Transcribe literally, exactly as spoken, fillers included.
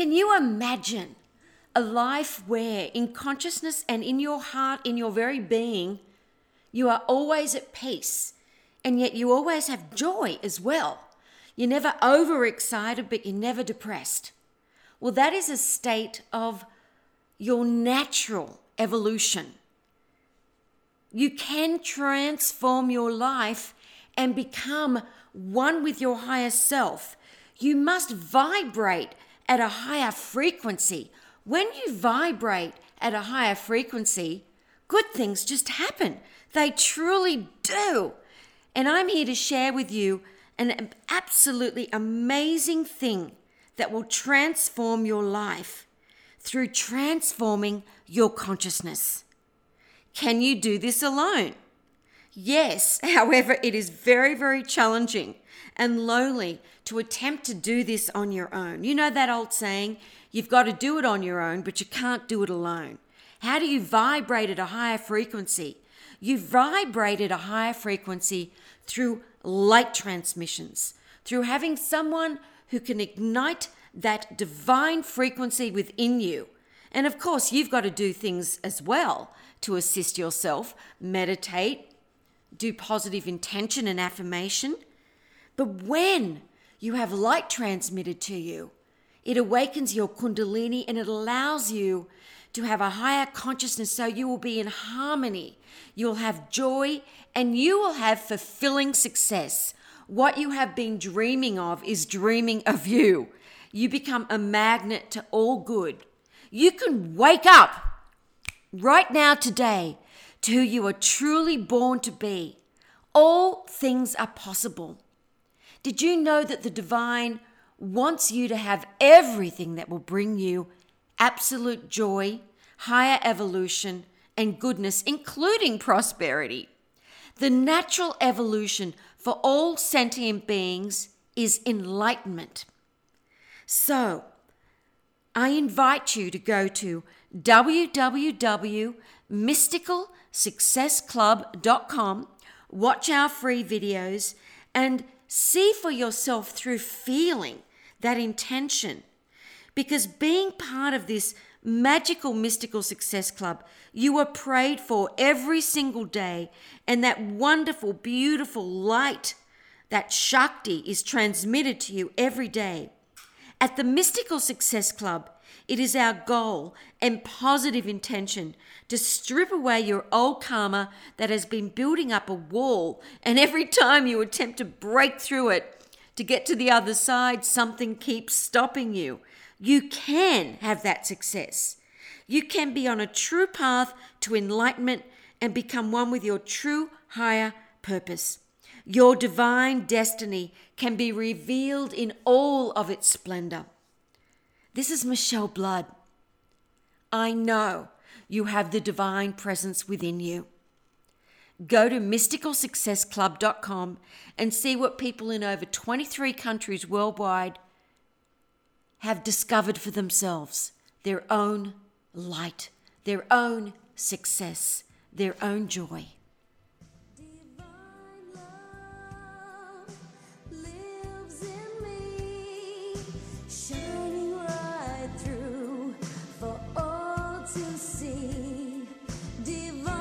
Can you imagine a life where in consciousness and in your heart, in your very being, you are always at peace, and yet you always have joy as well? You're never overexcited, but you're never depressed. Well, that is a state of your natural evolution. You can transform your life and become one with your higher self. You must vibrate at a higher frequency. When you vibrate at a higher frequency, good things just happen. They truly do. And I'm here to share with you an absolutely amazing thing that will transform your life through transforming your consciousness. Can you do this alone? Yes, however, it is very, very challenging and lonely to attempt to do this on your own. You know that old saying, you've got to do it on your own, but you can't do it alone. How do you vibrate at a higher frequency? You vibrate at a higher frequency through light transmissions, through having someone who can ignite that divine frequency within you. And of course, you've got to do things as well to assist yourself. Meditate, do positive intention and affirmation. But when you have light transmitted to you, it awakens your kundalini and it allows you to have a higher consciousness, so you will be in harmony. You'll have joy and you will have fulfilling success. What you have been dreaming of is dreaming of you. You become a magnet to all good. You can wake up right now today to who you are truly born to be. All things are possible. Did you know that the divine wants you to have everything that will bring you absolute joy, higher evolution, and goodness, including prosperity? The natural evolution for all sentient beings is enlightenment. So, I invite you to go to w w w dot mystical success club dot com, watch our free videos, and see for yourself through feeling that intention. Because being part of this magical mystical success club, you are prayed for every single day, and that wonderful, beautiful light, that Shakti, is transmitted to you every day. At the Mystical Success Club, it is our goal and positive intention to strip away your old karma that has been building up a wall, and every time you attempt to break through it to get to the other side, something keeps stopping you. You can have that success. You can be on a true path to enlightenment and become one with your true higher purpose. Your divine destiny can be revealed in all of its splendor. This is Michelle Blood. I know you have the divine presence within you. Go to mystical success club dot com and see what people in over twenty-three countries worldwide have discovered for themselves, their own light, their own success, their own joy. To see divine